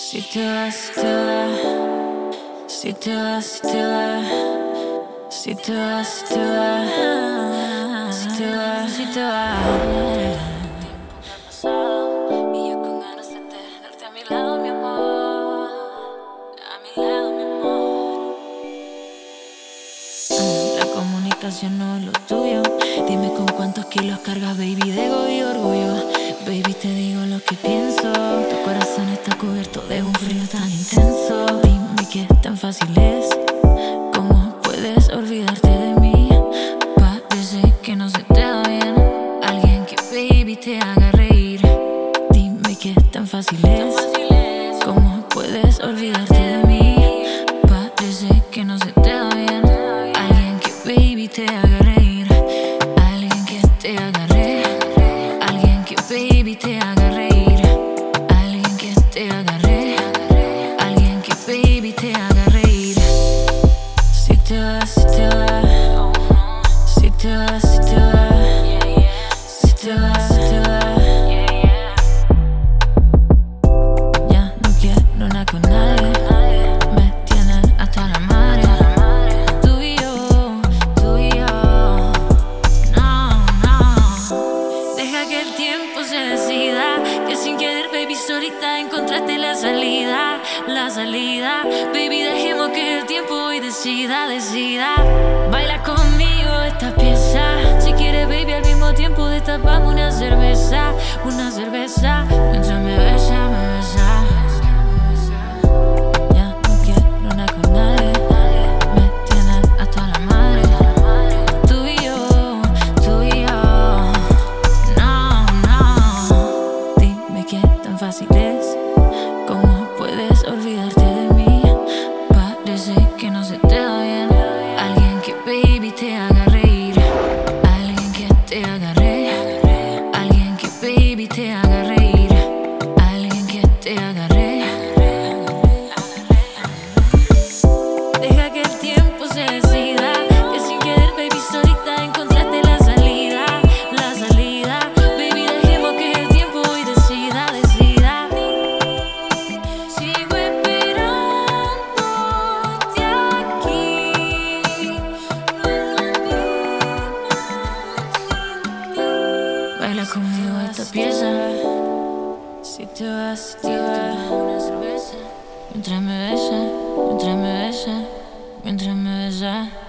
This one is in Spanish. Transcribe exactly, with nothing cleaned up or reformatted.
Si te vas, si te vas, si te vas, si te vas, si te vas, si te vas, si te vas, si te vas. El tiempo que ha pasado y yo con ganas de tenerte a mi lado, mi amor, a mi lado, mi amor. La comunicación no es lo tuyo. Dime con cuántos kilos cargas, baby, de ego y orgullo. Baby, te digo lo que pienso. Tu corazón está cubierto de un frío tan intenso. Dime qué tan fácil es. ¿Cómo puedes olvidarte de mí? Parece que no se te da bien alguien que, baby, te haga reír. Dime qué tan fácil es. ¿Cómo puedes olvidarte de mí? Parece que no se te da bien alguien que, baby, te haga reír. Alguien que te haga reír. Alguien que, baby, te haga reír. Alguien que te haga reír. Alguien que, baby, te haga reír. Si te vas, si te vas, si te vas, si te vas, si te vas, si te vas. Ya no quiero nada con nadie. Me tienen hasta la madre. Tú y yo, tú y yo. No, no. Deja que el tiempo se decida. Que sin querer, baby, solita encontraste la salida. La salida. Baby, dejemos que el tiempo hoy decida, decida. Baila conmigo esta pieza. Si quieres, baby, al mismo tiempo destapamos una cerveza. Una cerveza. Mientras me besa, me besa. Ya no quiero nada con nadie. Me tienen hasta la madre. Tú y yo, tú y yo. No, no. Dime qué tan fácil es. ¿Cómo puedes olvidarte de mí? Parece que no se te da bien alguien que, baby, te haga reír. Alguien que te haga reír. Alguien que, baby, te haga reír. Alguien que te haga reír. Deja que el tiempo se decida. Que sin querer, baby, solita encontraste la salida. La salida. Baby, dejemos que el tiempo hoy decida, decida. Sigo esperándote aquí. No es lo mismo sin ti. Baila conmigo esta pieza. Si te vas, si te vas, una cerveza. Mientras me besa, mientras me besa, mientras me besa.